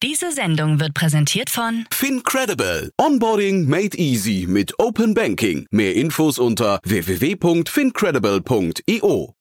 Diese Sendung wird präsentiert von FinCredible. Onboarding made easy mit Open Banking. Mehr Infos unter www.fincredible.io.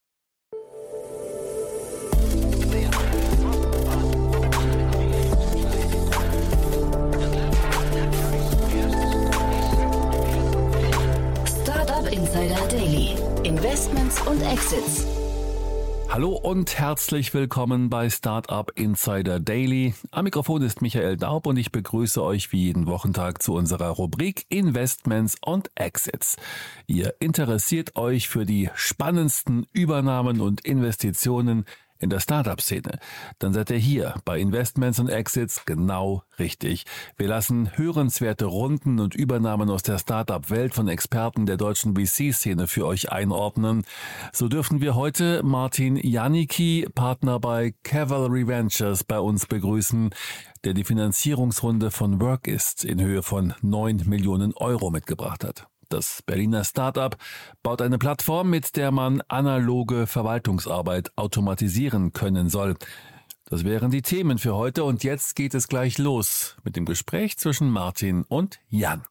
Startup Insider Daily. Investments und Exits. Hallo und herzlich willkommen bei Startup Insider Daily. Am Mikrofon ist Michael Daub und ich begrüße euch wie jeden Wochentag zu unserer Rubrik Investments und Exits. Ihr interessiert euch für die spannendsten Übernahmen und Investitionen in der Startup-Szene, dann seid ihr hier bei Investments und Exits genau richtig. Wir lassen hörenswerte Runden und Übernahmen aus der Startup-Welt von Experten der deutschen VC-Szene für euch einordnen. So dürfen wir heute Martin Janicki, Partner bei Cavalry Ventures, bei uns begrüßen, der die Finanzierungsrunde von Workist in Höhe von 9 Millionen Euro mitgebracht hat. Das Berliner Startup baut eine Plattform, mit der man analoge Verwaltungsarbeit automatisieren können soll. Das wären die Themen für heute und jetzt geht es gleich los mit dem Gespräch zwischen Martin und Jan.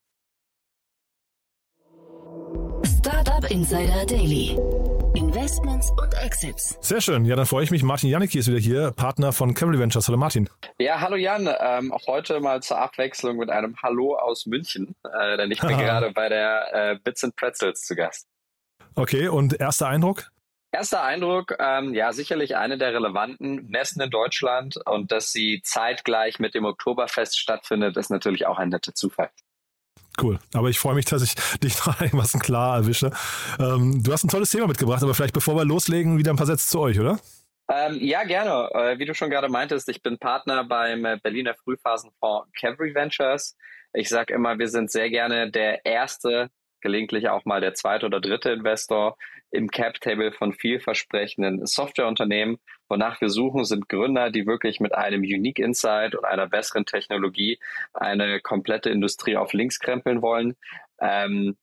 Startup Insider Daily. Investments und Exits. Sehr schön. Ja, dann freue ich mich. Martin Janicki ist wieder hier, Partner von Cavalry Ventures. Hallo Martin. Ja, hallo Jan. Auch heute mal zur Abwechslung mit einem Hallo aus München, denn ich bin gerade bei der Bits & Pretzels zu Gast. Okay, und erster Eindruck? Erster Eindruck, ja, sicherlich eine der relevanten Messen in Deutschland, und dass sie zeitgleich mit dem Oktoberfest stattfindet, ist natürlich auch ein netter Zufall. Cool, aber ich freue mich, dass ich dich noch einigermaßen klar erwische. Du hast ein tolles Thema mitgebracht, aber vielleicht bevor wir loslegen, wieder ein paar Sätze zu euch, oder? Ja, gerne. Wie du schon gerade meintest, ich bin Partner beim Berliner Frühphasenfonds Cavalry Ventures. Ich sage immer, wir sind sehr gerne der erste, gelegentlich auch mal der zweite oder dritte Investor im Cap-Table von vielversprechenden Softwareunternehmen. Wonach wir suchen, sind Gründer, die wirklich mit einem Unique Insight und einer besseren Technologie eine komplette Industrie auf links krempeln wollen. Ein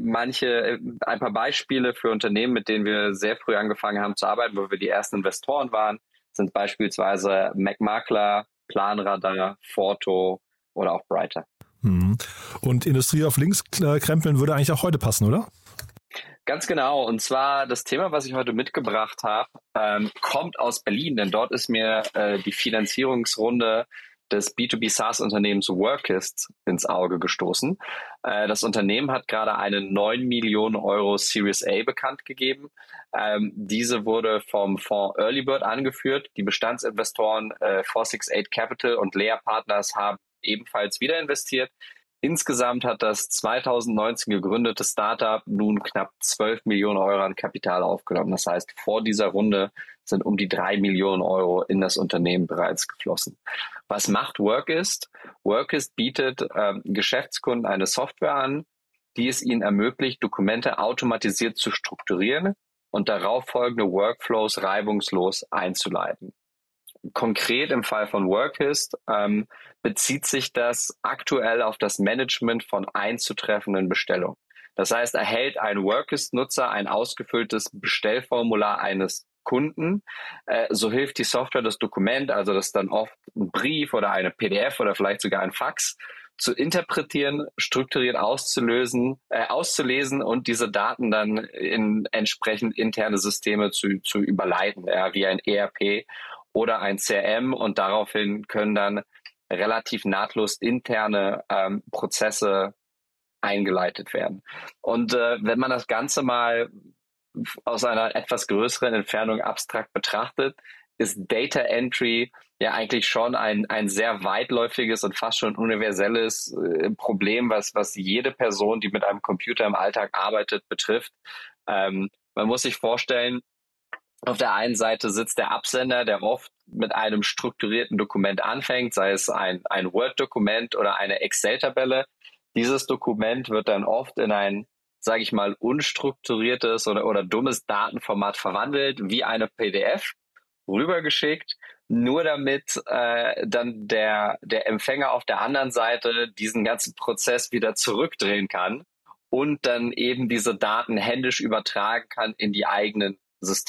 paar Beispiele für Unternehmen, mit denen wir sehr früh angefangen haben zu arbeiten, wo wir die ersten Investoren waren, sind beispielsweise MacMakler, Planradar, Forto oder auch Brighter. Und Industrie auf links krempeln würde eigentlich auch heute passen, oder? Ganz genau. Und zwar das Thema, was ich heute mitgebracht habe, kommt aus Berlin, denn dort ist mir die Finanzierungsrunde des B2B SaaS-Unternehmens Workist ins Auge gestoßen. Das Unternehmen hat gerade eine 9 Millionen Euro Series A bekannt gegeben. Diese wurde vom Fonds Earlybird angeführt. Die Bestandsinvestoren 468 Capital und Lea Partners haben ebenfalls wieder investiert. Insgesamt hat das 2019 gegründete Startup nun knapp 12 Millionen Euro an Kapital aufgenommen. Das heißt, vor dieser Runde sind um die 3 Millionen Euro in das Unternehmen bereits geflossen. Was macht Workist? Workist bietet Geschäftskunden eine Software an, die es ihnen ermöglicht, Dokumente automatisiert zu strukturieren und darauf folgende Workflows reibungslos einzuleiten. Konkret im Fall von Workist bezieht sich das aktuell auf das Management von einzutreffenden Bestellungen. Das heißt, erhält ein Workist-Nutzer ein ausgefülltes Bestellformular eines Kunden, so hilft die Software, das Dokument, also das ist dann oft ein Brief oder eine PDF oder vielleicht sogar ein Fax, zu interpretieren, strukturiert auszulesen und diese Daten dann in entsprechend interne Systeme zu überleiten, wie ein ERP oder ein CRM, und daraufhin können dann relativ nahtlos interne Prozesse eingeleitet werden. Und wenn man das Ganze mal aus einer etwas größeren Entfernung abstrakt betrachtet, ist Data Entry ja eigentlich schon ein sehr weitläufiges und fast schon universelles Problem, was jede Person, die mit einem Computer im Alltag arbeitet, betrifft. Man muss sich vorstellen, auf der einen Seite sitzt der Absender, der oft mit einem strukturierten Dokument anfängt, sei es ein Word-Dokument oder eine Excel-Tabelle. Dieses Dokument wird dann oft in ein, sage ich mal, unstrukturiertes oder dummes Datenformat verwandelt, wie eine PDF, rübergeschickt, nur damit dann der Empfänger auf der anderen Seite diesen ganzen Prozess wieder zurückdrehen kann und dann eben diese Daten händisch übertragen kann in die eigenen Systeme.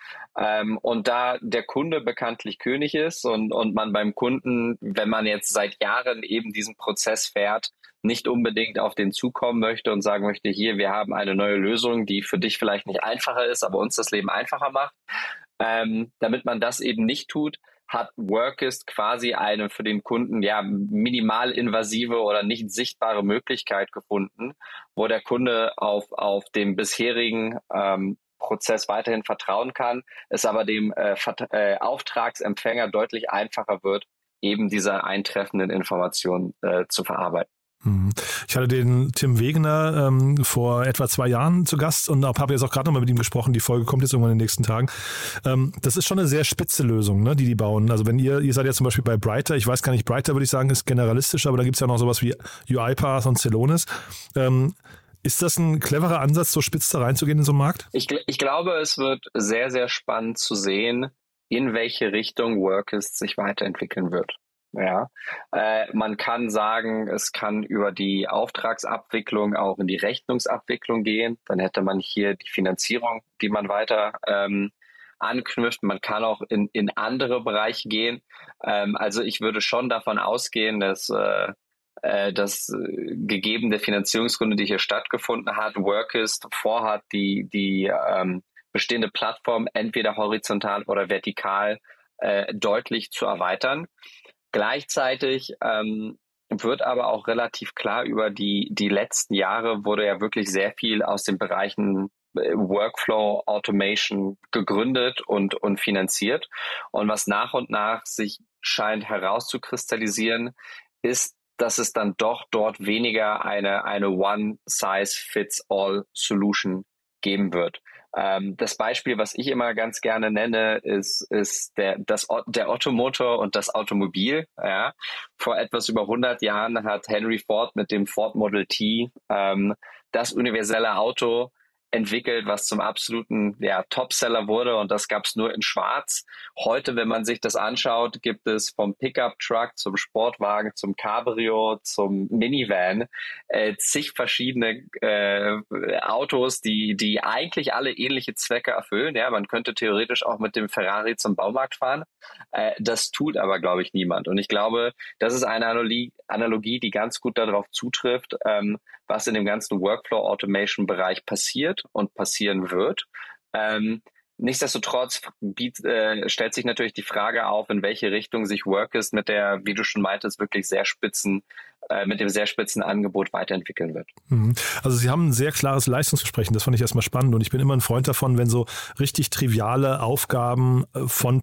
Und da der Kunde bekanntlich König ist und man beim Kunden, wenn man jetzt seit Jahren eben diesen Prozess fährt, nicht unbedingt auf den zukommen möchte und sagen möchte, hier, wir haben eine neue Lösung, die für dich vielleicht nicht einfacher ist, aber uns das Leben einfacher macht. Damit man das eben nicht tut, hat Workist quasi eine für den Kunden minimal invasive oder nicht sichtbare Möglichkeit gefunden, wo der Kunde auf den bisherigen Prozess weiterhin vertrauen kann, es aber dem Auftragsempfänger deutlich einfacher wird, eben diese eintreffenden Informationen zu verarbeiten. Ich hatte den Tim Wegener vor etwa 2 Jahren zu Gast und habe jetzt auch gerade nochmal mit ihm gesprochen. Die Folge kommt jetzt irgendwann in den nächsten Tagen. Das ist schon eine sehr spitze Lösung, ne, die bauen. Also wenn ihr seid ja zum Beispiel bei Brighter, ich weiß gar nicht, Brighter würde ich sagen, ist generalistisch, aber da gibt es ja noch sowas wie UiPath und Celonis. Ist das ein cleverer Ansatz, so spitz da reinzugehen in so einen Markt? Ich glaube, es wird sehr, sehr spannend zu sehen, in welche Richtung Workist sich weiterentwickeln wird. Ja, man kann sagen, es kann über die Auftragsabwicklung auch in die Rechnungsabwicklung gehen. Dann hätte man hier die Finanzierung, die man weiter anknüpft. Man kann auch in andere Bereiche gehen. Also ich würde schon davon ausgehen, dass das gegeben der Finanzierungsrunde, die hier stattgefunden hat, Workist vorhat, die bestehende Plattform entweder horizontal oder vertikal deutlich zu erweitern. Gleichzeitig wird aber auch relativ klar, über die letzten Jahre wurde ja wirklich sehr viel aus den Bereichen Workflow Automation gegründet und finanziert. Und was nach und nach sich scheint herauszukristallisieren, ist, dass es dann doch dort weniger eine One-Size-Fits-All-Solution geben wird. Das Beispiel, was ich immer ganz gerne nenne, ist der Ottomotor und das Automobil. Ja. Vor etwas über 100 Jahren hat Henry Ford mit dem Ford Model T das universelle Auto entwickelt, was zum absoluten Topseller wurde, und das gab es nur in Schwarz. Heute, wenn man sich das anschaut, gibt es vom Pickup-Truck zum Sportwagen, zum Cabrio, zum Minivan zig verschiedene Autos, die eigentlich alle ähnliche Zwecke erfüllen. Ja, man könnte theoretisch auch mit dem Ferrari zum Baumarkt fahren. Das tut aber, glaube ich, niemand. Und ich glaube, das ist eine Analogie, die ganz gut darauf zutrifft, was in dem ganzen Workflow-Automation-Bereich passiert und passieren wird. Nichtsdestotrotz stellt sich natürlich die Frage auf, in welche Richtung sich Workist mit der, wie du schon meintest, wirklich mit dem sehr spitzen Angebot weiterentwickeln wird. Also Sie haben ein sehr klares Leistungsversprechen, das fand ich erstmal spannend, und ich bin immer ein Freund davon, wenn so richtig triviale Aufgaben von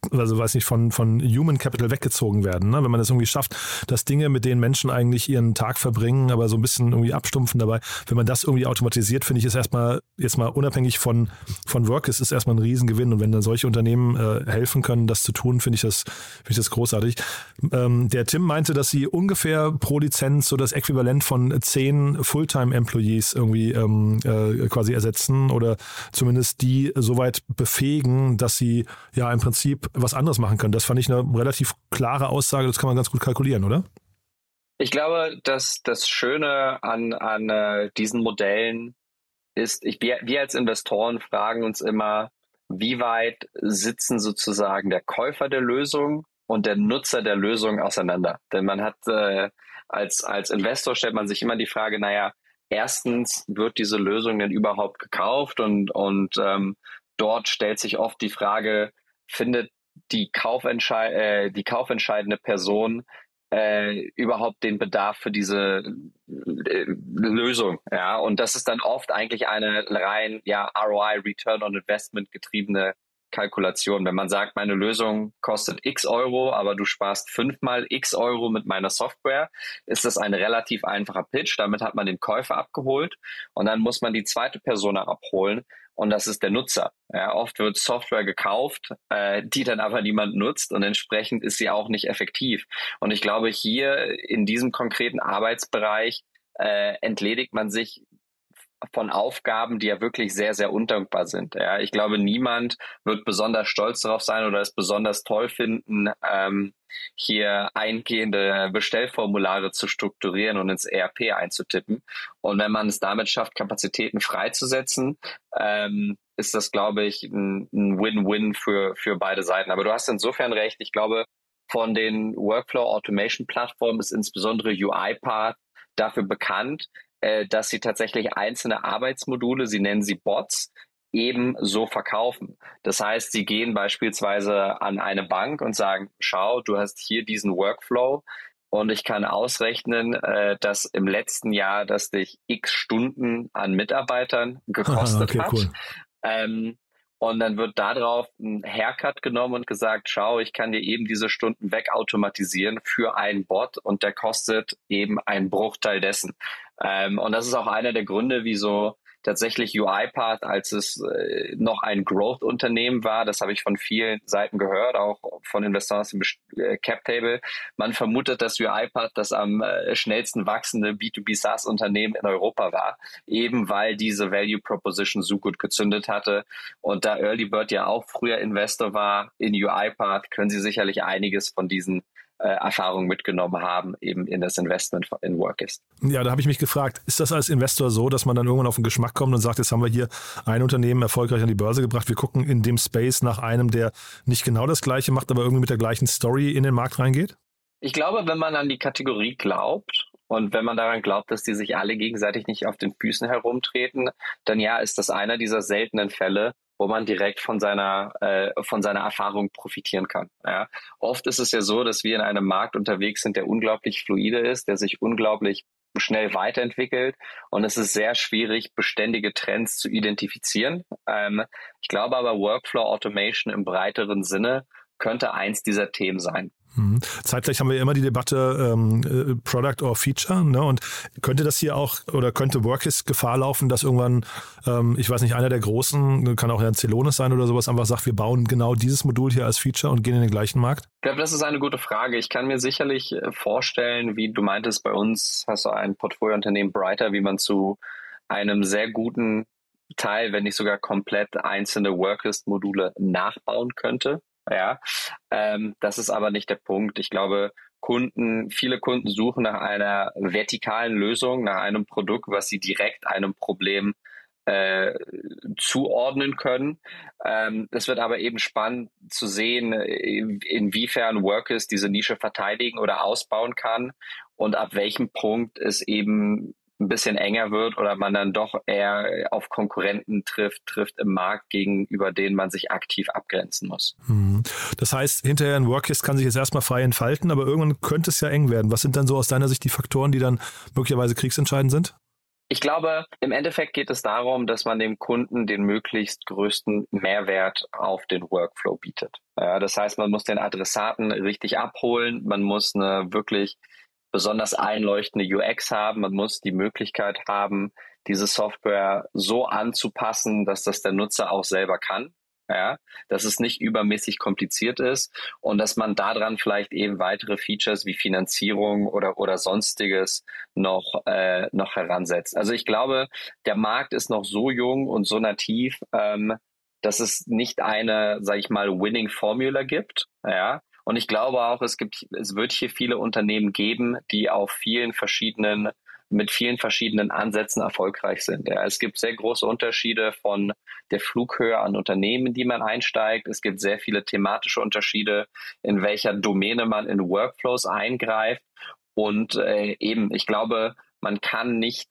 Human Capital weggezogen werden. Ne? Wenn man das irgendwie schafft, dass Dinge, mit denen Menschen eigentlich ihren Tag verbringen, aber so ein bisschen irgendwie abstumpfen dabei, wenn man das irgendwie automatisiert, finde ich, ist erstmal, jetzt mal unabhängig von Workist, ist erstmal ein Riesengewinn. Und wenn dann solche Unternehmen helfen können, das zu tun, finde ich das großartig. Der Tim meinte, dass sie ungefähr pro Lizenz so das Äquivalent von 10 Fulltime-Employees irgendwie quasi ersetzen oder zumindest die soweit befähigen, dass sie ja im Prinzip was anderes machen können. Das fand ich eine relativ klare Aussage, das kann man ganz gut kalkulieren, oder? Ich glaube, dass das Schöne an diesen Modellen ist, wir als Investoren fragen uns immer, wie weit sitzen sozusagen der Käufer der Lösung und der Nutzer der Lösung auseinander. Denn man hat als Investor stellt man sich immer die Frage, erstens, wird diese Lösung denn überhaupt gekauft? Und dort stellt sich oft die Frage, findet die kaufentscheidende Person überhaupt den Bedarf für diese Lösung? Ja, und das ist dann oft eigentlich eine rein ROI, Return on Investment getriebene Kalkulation. Wenn man sagt, meine Lösung kostet x Euro, aber du sparst 5-mal x Euro mit meiner Software, ist das ein relativ einfacher Pitch. Damit hat man den Käufer abgeholt und dann muss man die zweite Person abholen. Und das ist der Nutzer. Ja, oft wird Software gekauft, die dann aber niemand nutzt, und entsprechend ist sie auch nicht effektiv. Und ich glaube, hier in diesem konkreten Arbeitsbereich entledigt man sich von Aufgaben, die ja wirklich sehr, sehr undankbar sind. Ja, ich glaube, niemand wird besonders stolz darauf sein oder es besonders toll finden, hier eingehende Bestellformulare zu strukturieren und ins ERP einzutippen. Und wenn man es damit schafft, Kapazitäten freizusetzen, ist das, glaube ich, ein Win-Win für beide Seiten. Aber du hast insofern recht. Ich glaube, von den Workflow-Automation-Plattformen ist insbesondere UiPath dafür bekannt, dass sie tatsächlich einzelne Arbeitsmodule, sie nennen sie Bots, eben so verkaufen. Das heißt, sie gehen beispielsweise an eine Bank und sagen, schau, du hast hier diesen Workflow und ich kann ausrechnen, dass im letzten Jahr das dich x Stunden an Mitarbeitern gekostet hat. Cool. Und dann wird darauf ein Haircut genommen und gesagt, schau, ich kann dir eben diese Stunden wegautomatisieren für einen Bot und der kostet eben einen Bruchteil dessen. Und das ist auch einer der Gründe, wieso tatsächlich UiPath, als es noch ein Growth-Unternehmen war, das habe ich von vielen Seiten gehört, auch von Investoren aus dem CapTable. Man vermutet, dass UiPath das am schnellsten wachsende B2B SaaS-Unternehmen in Europa war, eben weil diese Value Proposition so gut gezündet hatte. Und da Early Bird ja auch früher Investor war in UiPath, können Sie sicherlich einiges von diesen Erfahrungen mitgenommen haben, eben in das Investment in Workist. Ja, da habe ich mich gefragt, ist das als Investor so, dass man dann irgendwann auf den Geschmack kommt und sagt, jetzt haben wir hier ein Unternehmen erfolgreich an die Börse gebracht, wir gucken in dem Space nach einem, der nicht genau das Gleiche macht, aber irgendwie mit der gleichen Story in den Markt reingeht? Ich glaube, wenn man an die Kategorie glaubt und wenn man daran glaubt, dass die sich alle gegenseitig nicht auf den Füßen herumtreten, dann ja, ist das einer dieser seltenen Fälle, wo man direkt von seiner Erfahrung profitieren kann. Ja. Oft ist es ja so, dass wir in einem Markt unterwegs sind, der unglaublich fluide ist, der sich unglaublich schnell weiterentwickelt und es ist sehr schwierig, beständige Trends zu identifizieren. Ich glaube aber, Workflow Automation im breiteren Sinne könnte eins dieser Themen sein. Zeitgleich haben wir immer die Debatte Product or Feature, ne? Und könnte das hier auch oder könnte Workist Gefahr laufen, dass irgendwann, ich weiß nicht, einer der Großen, kann auch ja ein Celonis sein oder sowas, einfach sagt, wir bauen genau dieses Modul hier als Feature und gehen in den gleichen Markt? Ich glaube, das ist eine gute Frage. Ich kann mir sicherlich vorstellen, wie du meintest, bei uns hast du ein Portfoliounternehmen Brighter, wie man zu einem sehr guten Teil, wenn nicht sogar komplett einzelne Workist-Module nachbauen könnte. Ja, das ist aber nicht der Punkt. Ich glaube, viele Kunden suchen nach einer vertikalen Lösung, nach einem Produkt, was sie direkt einem Problem zuordnen können. Es wird aber eben spannend zu sehen, inwiefern Workist diese Nische verteidigen oder ausbauen kann und ab welchem Punkt es eben ein bisschen enger wird oder man dann doch eher auf Konkurrenten trifft im Markt, gegenüber denen man sich aktiv abgrenzen muss. Das heißt, hinterher ein Workist kann sich jetzt erstmal frei entfalten, aber irgendwann könnte es ja eng werden. Was sind dann so aus deiner Sicht die Faktoren, die dann möglicherweise kriegsentscheidend sind? Ich glaube, im Endeffekt geht es darum, dass man dem Kunden den möglichst größten Mehrwert auf den Workflow bietet. Das heißt, man muss den Adressaten richtig abholen, man muss eine wirklich besonders einleuchtende UX haben. Man muss die Möglichkeit haben, diese Software so anzupassen, dass das der Nutzer auch selber kann. Ja, dass es nicht übermäßig kompliziert ist und dass man daran vielleicht eben weitere Features wie Finanzierung oder Sonstiges noch heransetzt. Also ich glaube, der Markt ist noch so jung und so nativ, dass es nicht eine, sage ich mal, Winning Formula gibt. Ja. Und ich glaube auch, es wird hier viele Unternehmen geben, die mit vielen verschiedenen Ansätzen erfolgreich sind. Ja, es gibt sehr große Unterschiede von der Flughöhe an Unternehmen, in die man einsteigt. Es gibt sehr viele thematische Unterschiede, in welcher Domäne man in Workflows eingreift. Und ich glaube, man kann nicht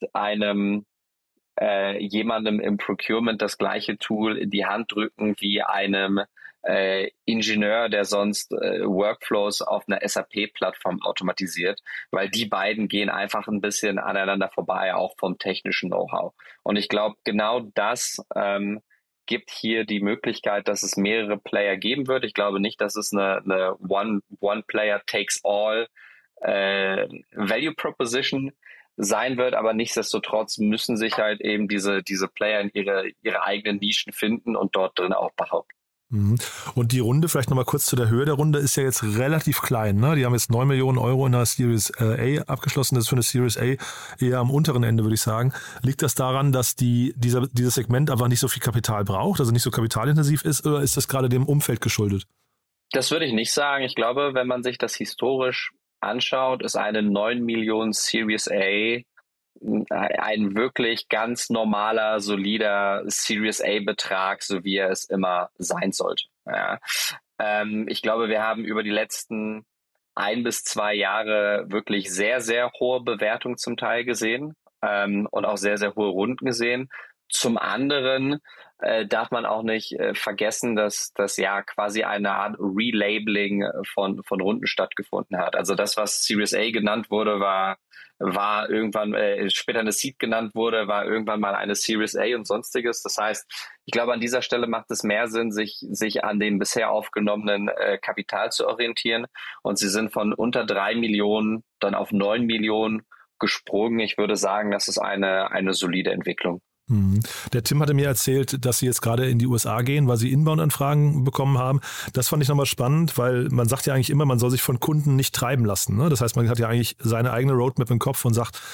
jemandem im Procurement das gleiche Tool in die Hand drücken wie einem Ingenieur, der sonst Workflows auf einer SAP-Plattform automatisiert, weil die beiden gehen einfach ein bisschen aneinander vorbei, auch vom technischen Know-how. Und ich glaube, genau das gibt hier die Möglichkeit, dass es mehrere Player geben wird. Ich glaube nicht, dass es eine One-Player-Takes-All Value Proposition sein wird, aber nichtsdestotrotz müssen sich halt eben diese Player in ihre eigenen Nischen finden und dort drin auch behaupten. Und die Runde, vielleicht nochmal kurz zu der Höhe der Runde, ist ja jetzt relativ klein. Ne? Die haben jetzt 9 Millionen Euro in der Series A abgeschlossen. Das ist für eine Series A eher am unteren Ende, würde ich sagen. Liegt das daran, dass dieses Segment einfach nicht so viel Kapital braucht, also nicht so kapitalintensiv ist, oder ist das gerade dem Umfeld geschuldet? Das würde ich nicht sagen. Ich glaube, wenn man sich das historisch anschaut, ist eine 9 Millionen Series A ein wirklich ganz normaler, solider Series A-Betrag, so wie er es immer sein sollte. Ja. Ich glaube, wir haben über die letzten 1 bis 2 Jahre wirklich sehr, sehr hohe Bewertungen zum Teil gesehen und auch sehr, sehr hohe Runden gesehen. Zum anderen darf man auch nicht vergessen, dass das ja quasi eine Art Relabeling von Runden stattgefunden hat. Also das, was Series A genannt wurde, war irgendwann später eine Seed genannt wurde, war irgendwann mal eine Series A und sonstiges. Das heißt, ich glaube, an dieser Stelle macht es mehr Sinn, sich an dem bisher aufgenommenen Kapital zu orientieren. Und sie sind von unter 3 Millionen dann auf 9 Millionen gesprungen. Ich würde sagen, das ist eine solide Entwicklung. Der Tim hatte mir erzählt, dass Sie jetzt gerade in die USA gehen, weil Sie Inbound-Anfragen bekommen haben. Das fand ich nochmal spannend, weil man sagt ja eigentlich immer, man soll sich von Kunden nicht treiben lassen. Ne? Das heißt, man hat ja eigentlich seine eigene Roadmap im Kopf und sagt,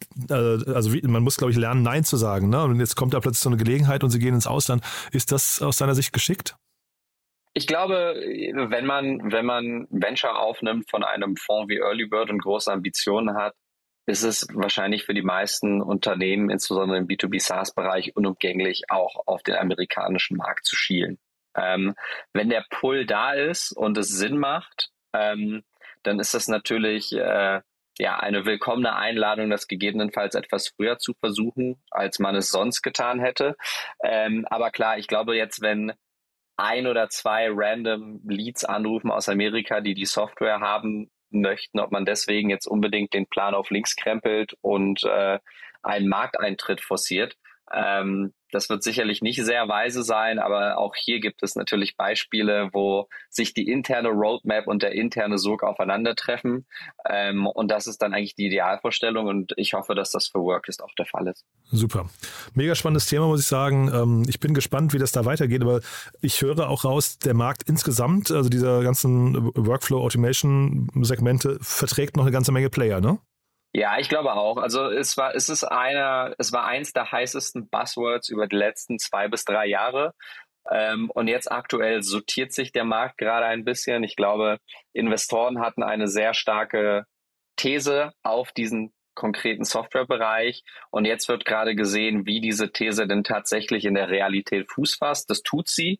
man muss, glaube ich, lernen, Nein zu sagen. Ne? Und jetzt kommt da plötzlich so eine Gelegenheit und Sie gehen ins Ausland. Ist das aus deiner Sicht geschickt? Ich glaube, wenn man Venture aufnimmt von einem Fonds wie Early Bird und große Ambitionen hat, ist es wahrscheinlich für die meisten Unternehmen, insbesondere im B2B-SaaS-Bereich, unumgänglich, auch auf den amerikanischen Markt zu schielen. Wenn der Pull da ist und es Sinn macht, dann ist das natürlich eine willkommene Einladung, das gegebenenfalls etwas früher zu versuchen, als man es sonst getan hätte. Aber klar, ich glaube jetzt, wenn 1 oder 2 random Leads anrufen aus Amerika, die Software haben möchten, ob man deswegen jetzt unbedingt den Plan auf links krempelt und einen Markteintritt forciert. Das wird sicherlich nicht sehr weise sein, aber auch hier gibt es natürlich Beispiele, wo sich die interne Roadmap und der interne Sog aufeinandertreffen. Und das ist dann eigentlich die Idealvorstellung und ich hoffe, dass das für Workist auch der Fall ist. Super. Mega spannendes Thema, muss ich sagen. Ich bin gespannt, wie das da weitergeht, aber ich höre auch raus, der Markt insgesamt, also dieser ganzen Workflow-Automation-Segmente, verträgt noch eine ganze Menge Player, ne? Ja, ich glaube auch. Also es war eins der heißesten Buzzwords über die letzten 2 bis 3 Jahre. Und jetzt aktuell sortiert sich der Markt gerade ein bisschen. Ich glaube, Investoren hatten eine sehr starke These auf diesen konkreten Softwarebereich. Und jetzt wird gerade gesehen, wie diese These denn tatsächlich in der Realität Fuß fasst. Das tut sie.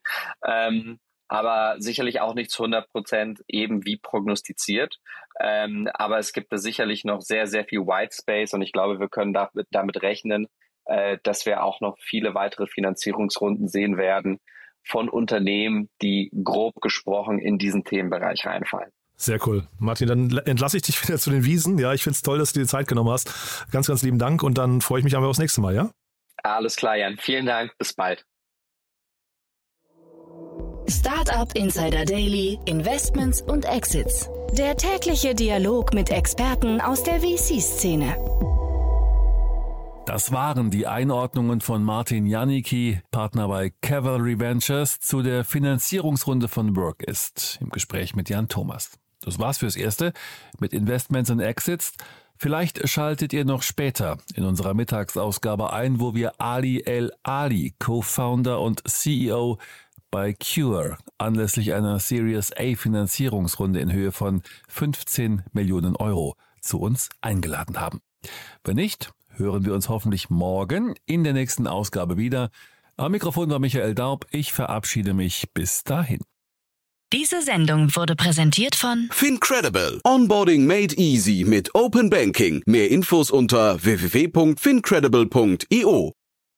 Aber sicherlich auch nicht zu 100% eben wie prognostiziert. Aber es gibt da sicherlich noch sehr, sehr viel White Space und ich glaube, wir können damit rechnen, dass wir auch noch viele weitere Finanzierungsrunden sehen werden von Unternehmen, die grob gesprochen in diesen Themenbereich reinfallen. Sehr cool. Martin, dann entlasse ich dich wieder zu den Wiesen. Ja, ich finde es toll, dass du dir Zeit genommen hast. Ganz, ganz lieben Dank und dann freue ich mich einfach aufs nächste Mal, ja? Alles klar, Jan. Vielen Dank. Bis bald. Startup Insider Daily, Investments und Exits. Der tägliche Dialog mit Experten aus der VC-Szene. Das waren die Einordnungen von Martin Janicki, Partner bei Cavalry Ventures, zu der Finanzierungsrunde von Workist im Gespräch mit Jan Thomas. Das war's fürs Erste mit Investments und Exits. Vielleicht schaltet ihr noch später in unserer Mittagsausgabe ein, wo wir Ali El Ali, Co-Founder und CEO bei Cure, anlässlich einer Series A Finanzierungsrunde in Höhe von 15 Millionen Euro zu uns eingeladen haben. Wenn nicht, hören wir uns hoffentlich morgen in der nächsten Ausgabe wieder. Am Mikrofon war Michael Daub. Ich verabschiede mich bis dahin. Diese Sendung wurde präsentiert von FinCredible. Onboarding made easy mit Open Banking. Mehr Infos unter www.fincredible.io.